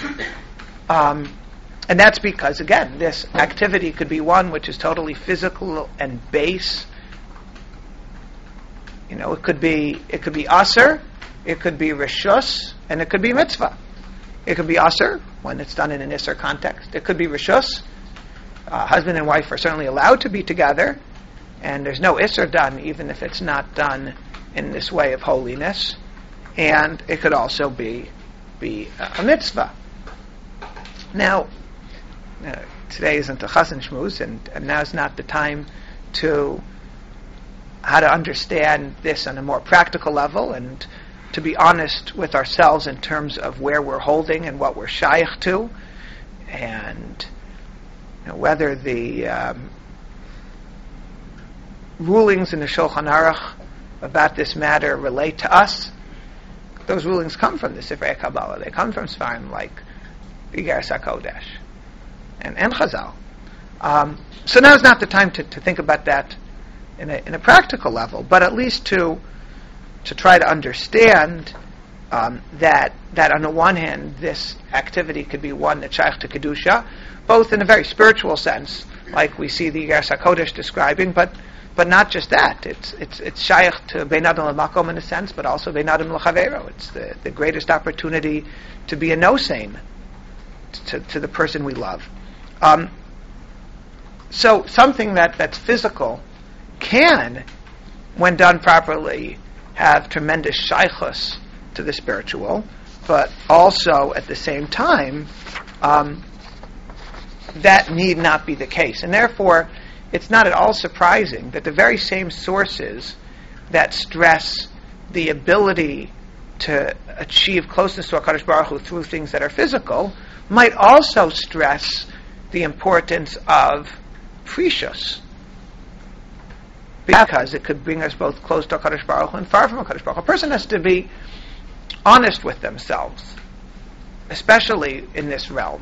And that's because, again, this activity could be one which is totally physical and base. It could be aser, it could be rishus, and it could be mitzvah. It could be aser when it's done in an iser context. It could be rishus. Husband and wife are certainly allowed to be together, and there's no iser done even if it's not done in this way of holiness. And it could also be a mitzvah. Now, today isn't a chassan shmuz, and now's not the time to how to understand this on a more practical level, and to be honest with ourselves in terms of where we're holding and what we're shaykh to, and whether the rulings in the Shulchan Aruch about this matter relate to us. Those rulings come from the Sifrei Kabbalah. They come from Sfarim like Igeres HaKodesh and Chazal. So now is not the time to think about that in a practical level, but at least to try to understand that on the one hand, this activity could be one that's shaykh to kedusha, both in a very spiritual sense, like we see the Igeres HaKodesh describing, but not just that. It's shaykh to bein adam l'makom in a sense, but also bein adam l'chavero. It's the greatest opportunity to be a no-same to the person we love. So something that's physical can, when done properly, have tremendous shaykhus to the spiritual, but also at the same time, that need not be the case. And therefore, it's not at all surprising that the very same sources that stress the ability to achieve closeness to HaKadosh Baruch Hu through things that are physical might also stress the importance of precious, because it could bring us both close to HaKadosh Baruch Hu and far from HaKadosh Baruch Hu. A person has to be honest with themselves, especially in this realm.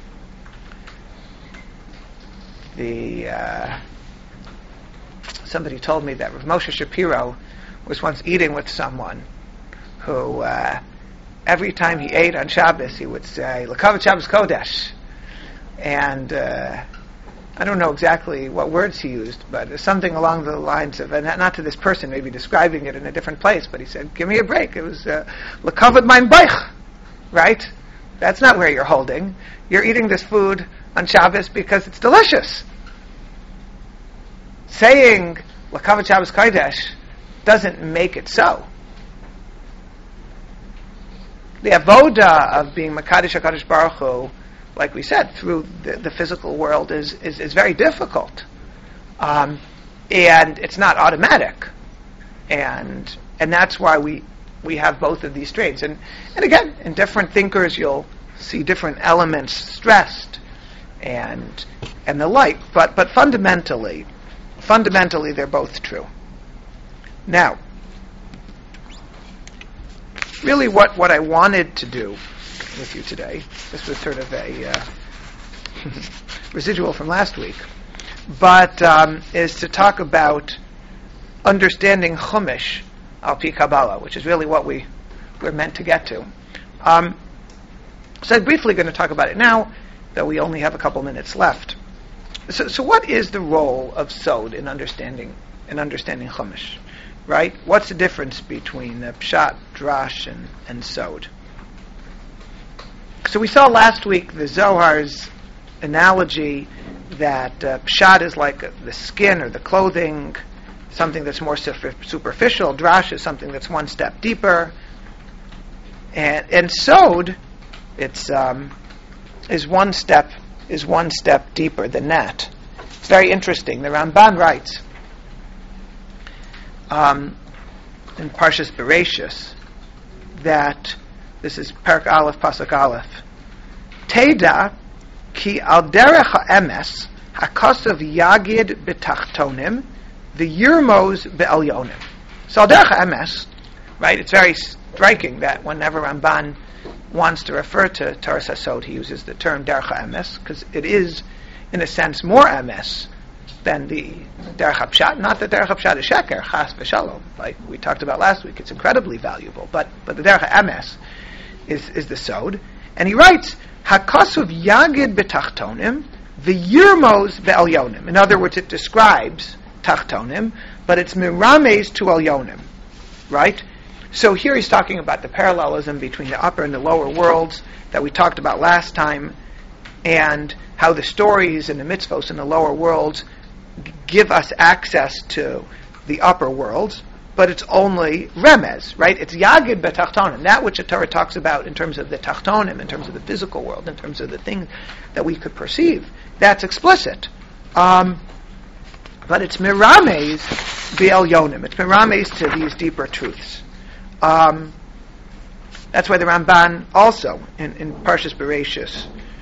Somebody told me that Rav Moshe Shapiro was once eating with someone who, every time he ate on Shabbos, he would say, L'kavod Shabbos Kodesh. And I don't know exactly what words he used, but something along the lines of, and not to this person, maybe describing it in a different place, but he said, give me a break. It was, L'kavod mein baich, right? That's not where you're holding. You're eating this food on Shabbos because it's delicious. Saying L'kavod Shabbos Kodesh doesn't make it so. The avoda of being Makadosh HaKadosh Baruch Hu, like we said, through the physical world is very difficult. And it's not automatic. And that's why we have both of these traits. And again, in different thinkers you'll see different elements stressed and the like, but fundamentally they're both true. Now, really what I wanted to do with you today, this was sort of a residual from last week, but is to talk about understanding Chumash al pi Kabbalah, which is really what we're meant to get to. So I'm briefly going to talk about it now, though we only have a couple minutes left. So what is the role of Sod in understanding Chumash? Right? What's the difference between Pshat, Drash, and Sod? So we saw last week the Zohar's analogy that Pshat is like the skin or the clothing, something that's more superficial. Drash is something that's one step deeper. And Sod, it's is one step deeper than that. It's very interesting. The Ramban writes in Parshas Bereshis that this is Perek Aleph Pasuk Aleph. Teda ki al derech ha'emes hakasav yagid betachtonim v'yirmos be'elyonim. So al derech ha'emes, right? It's very striking that whenever Ramban wants to refer to Torah Sod, he uses the term derech ha'emes because it is, in a sense, more emes than the derech hapshat. Not that derech hapshat is sheker, chas v'shalom, like we talked about last week. It's incredibly valuable, but the derech ha'emes is the Sod. And he writes, Hakasuv yagid betachtonim, v'yirmos be'elyonim. In other words, it describes tachtonim, but it's mirames to elyonim. Right? So here he's talking about the parallelism between the upper and the lower worlds that we talked about last time, and how the stories and the mitzvos in the lower worlds give us access to the upper worlds, but it's only remez, right? It's yagid betachtonim, that which the Torah talks about in terms of the tachtonim, in terms of the physical world, in terms of the things that we could perceive. That's explicit. But it's mirames be'elyonim. It's mirames to these deeper truths. That's why the Ramban also, in Parshas Bereshis,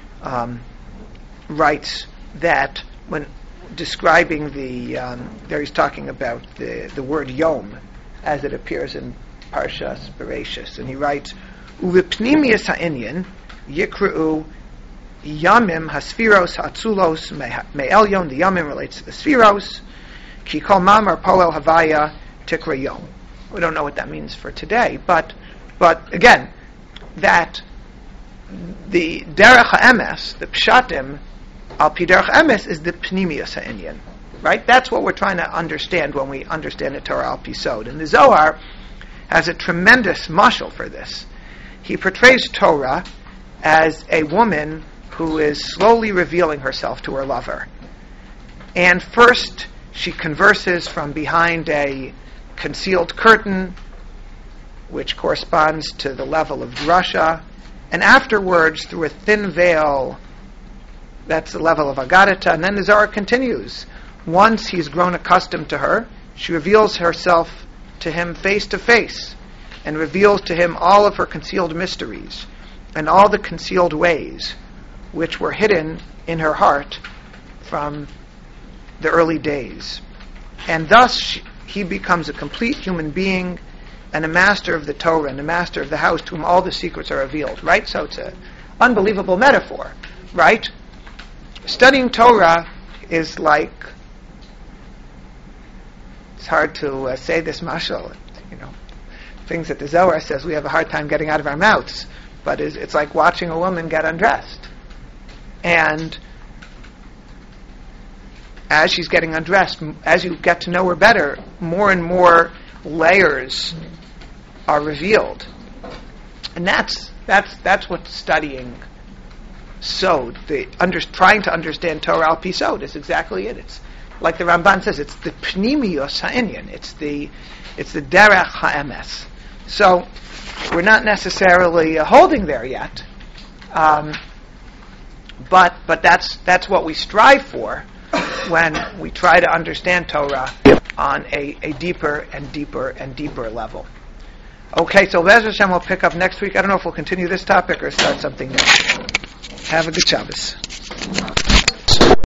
writes that when describing there he's talking about the word Yom as it appears in Parshas Bereshis, and he writes, "Uvipnimius ha'inyan yikra'u Yamim hasfiros hatzulos me'elyon." The Yamim relates to the Sfiros. Ki kol mamar polel havaya tikra Yom. We don't know what that means for today, but But again, that the derech ha'emes, the pshatim, al pi derech ha'emes, is the pnimius ha'inyan. Right? That's what we're trying to understand when we understand the Torah al pi sod. And the Zohar has a tremendous mashal for this. He portrays Torah as a woman who is slowly revealing herself to her lover. And first, she converses from behind a concealed curtain, which corresponds to the level of drasha, and afterwards, through a thin veil, that's the level of agadata, and then the Zohar continues. Once he's grown accustomed to her, she reveals herself to him face to face, and reveals to him all of her concealed mysteries, and all the concealed ways which were hidden in her heart from the early days. And thus he becomes a complete human being, and a master of the Torah, and a master of the house to whom all the secrets are revealed, right? So it's an unbelievable metaphor, right? Studying Torah is like, it's hard to say this mashal, things that the Zohar says we have a hard time getting out of our mouths, but it's like watching a woman get undressed. And as she's getting undressed, as you get to know her better, more and more layers are revealed. And that's what studying Sod, trying to understand Torah al pi Sod, is exactly it. It's like the Ramban says, it's the pnimius ha'inyan, it's the derech ha'emes. So we're not necessarily holding there yet, but that's what we strive for when we try to understand Torah on a deeper and deeper and deeper level. Okay, so Be'ez Hashem will pick up next week. I don't know if we'll continue this topic or start something new. Have a good Shabbos.